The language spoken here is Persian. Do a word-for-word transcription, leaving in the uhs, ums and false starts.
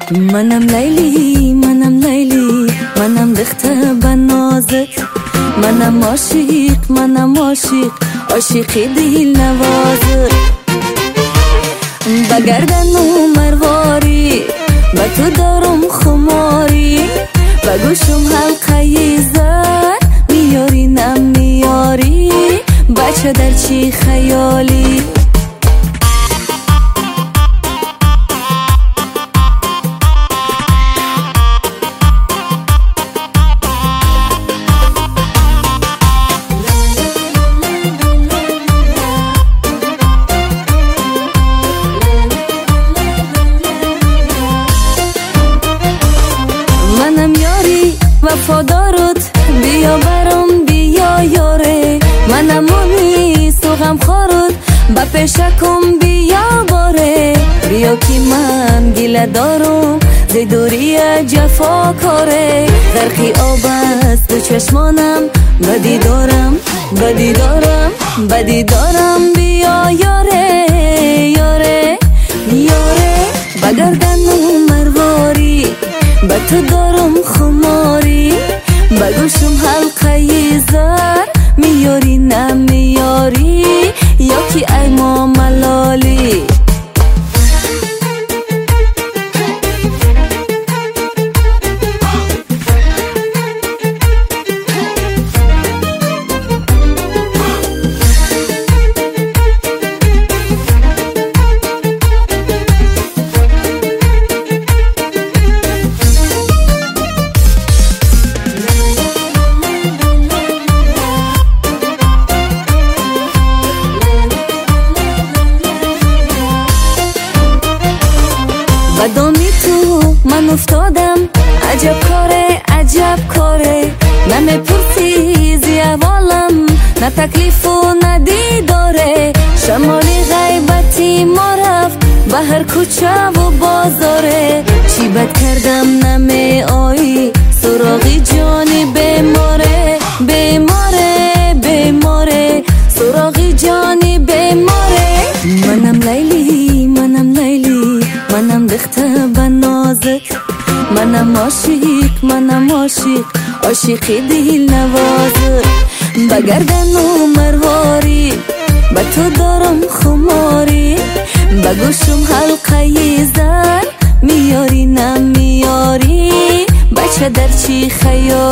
منم لیلی منم لیلی منم ریخته به نازت، منم عاشق منم عاشق عاشق دل نوازت. با گردن و مرواری با تو دارم خماری، با گوشم حلقه زر میاری نم میاری، بچه در چی خیالی. منم یاری وفادارت، بیا برام بیا یاره، منم اونی سوغم خارت با پیشکم بیا باره. بیا که من گله دارم زی دوری جفا کاره، غرقی آب است دو چشمانم بدی دارم بدی دارم بدی دارم. بیا یاره یاره یاره با گردن و مرواری با تو دارم خماری، با گوشم حلقه زر میاری نمیاری، یا که ای ما ملالی. با دامی تو من افتادم، عجب کاره عجب کاره، نمیپرسی زی اولم نه تکلیف و نه دیداره. شمالی غیبتی ما رفت به هر کوچه و بازاره، چی بد کردم نمی آیی سراغی جانی بیماره بیماره بیماره، سراغی جانی بیماره. منم لیلی منم لیلی منم ریخته به نازت، منم عاشق منم عاشق عاشق دل نوازت. با گردن و مرواری با تو دارم خماری، با گوشم حلقه زر میاری نمیاری، بچه در چی خیال.